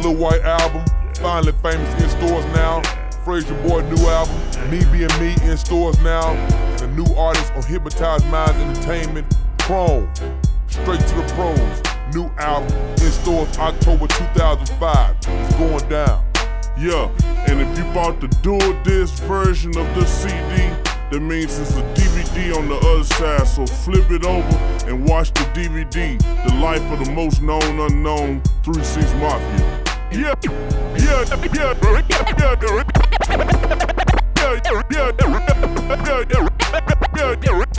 Lil White album, finally famous in stores now. Frazier Boy new album, Me Being Me in stores now. And a new artist on Hypnotized Minds Entertainment, Chrome, Straight to the Pros. New album in stores October 2005. It's going down. Yeah, and if you bought the dual disc version of the CD, that means it's a DVD on the other side, so flip it over and watch the DVD, The Life of the Most Known Unknown, 3 6 Mafia. Yeah, yeah.